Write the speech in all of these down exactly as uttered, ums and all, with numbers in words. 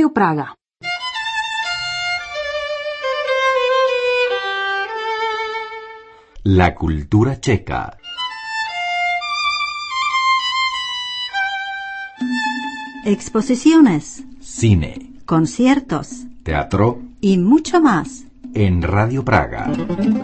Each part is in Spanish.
Radio Praga. La cultura checa. Exposiciones, Cine, conciertos teatro y mucho más. en Radio Praga.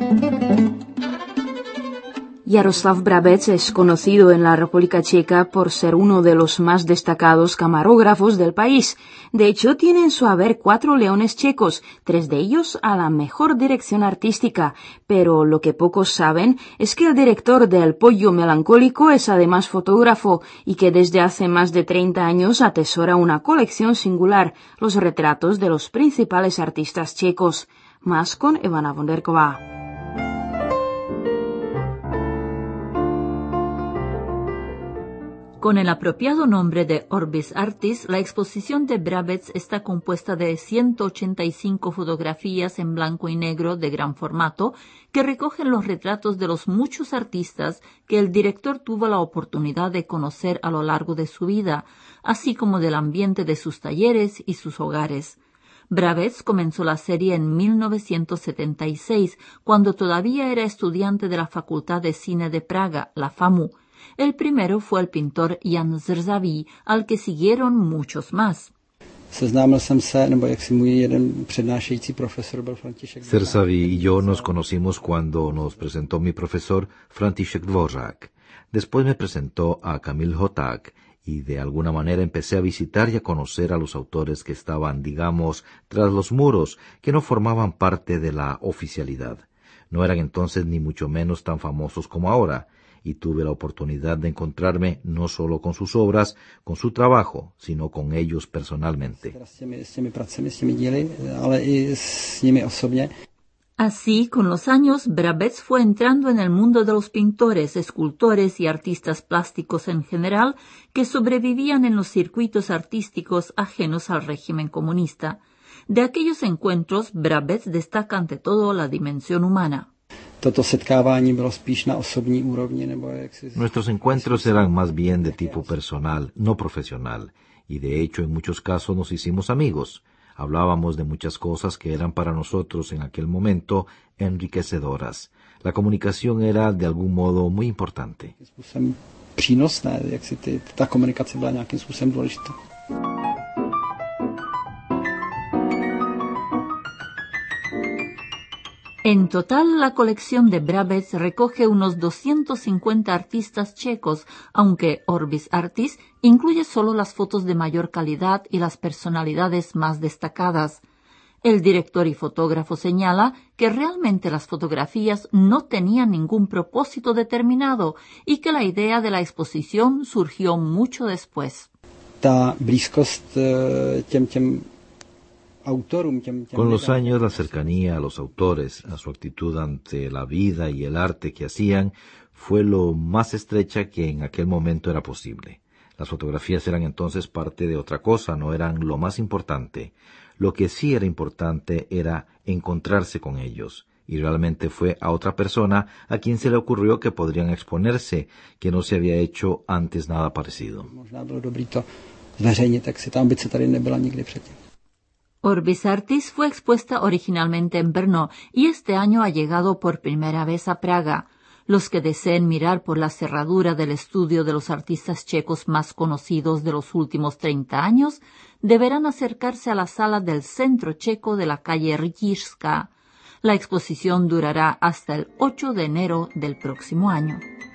Jaroslav Brabec es conocido en la República Checa por ser uno de los más destacados camarógrafos del país. De hecho, tiene en su haber cuatro leones checos, tres de ellos a la mejor dirección artística. Pero lo que pocos saben es que el director de El Pollo Melancólico es además fotógrafo y que desde hace más de treinta años atesora una colección singular, los retratos de los principales artistas checos. Más con Ivana Vonderková. Con el apropiado nombre de Orbis Artis, la exposición de Brabec está compuesta de ciento ochenta y cinco fotografías en blanco y negro de gran formato que recogen los retratos de los muchos artistas que el director tuvo la oportunidad de conocer a lo largo de su vida, así como del ambiente de sus talleres y sus hogares. Brabec comenzó la serie en mil novecientos setenta y seis, cuando todavía era estudiante de la Facultad de Cine de Praga, la FAMU. El primero fue el pintor Jan Zrzaví, al que siguieron muchos más. Zrzaví y yo nos conocimos cuando nos presentó mi profesor František Dvořák. Después me presentó a Kamil Hoták y de alguna manera empecé a visitar y a conocer a los autores que estaban, digamos, tras los muros, que no formaban parte de la oficialidad. No eran entonces ni mucho menos tan famosos como ahora, y tuve la oportunidad de encontrarme no solo con sus obras, con su trabajo, sino con ellos personalmente. Así, con los años, Brabec fue entrando en el mundo de los pintores, escultores y artistas plásticos en general que sobrevivían en los circuitos artísticos ajenos al régimen comunista. De aquellos encuentros, Brabec destaca ante todo la dimensión humana. Nuestros encuentros eran más bien de tipo personal, no profesional, y de hecho en muchos casos nos hicimos amigos. Hablábamos de muchas cosas que eran para nosotros en aquel momento enriquecedoras. La comunicación era de algún modo muy importante. En total, la colección de Brabec recoge unos doscientos cincuenta artistas checos, aunque Orbis Artis incluye solo las fotos de mayor calidad y las personalidades más destacadas. El director y fotógrafo señala que realmente las fotografías no tenían ningún propósito determinado y que la idea de la exposición surgió mucho después. Con los años, la cercanía a los autores, a su actitud ante la vida y el arte que hacían, fue lo más estrecha que en aquel momento era posible. Las fotografías eran entonces parte de otra cosa, no eran lo más importante. Lo que sí era importante era encontrarse con ellos, y realmente fue a otra persona a quien se le ocurrió que podrían exponerse, que no se había hecho antes nada parecido. Orbis Artis fue expuesta originalmente en Brno y este año ha llegado por primera vez a Praga. Los que deseen mirar por la cerradura del estudio de los artistas checos más conocidos de los últimos treinta años deberán acercarse a la sala del Centro Checo de la calle Rytířská. La exposición durará hasta el ocho de enero del próximo año.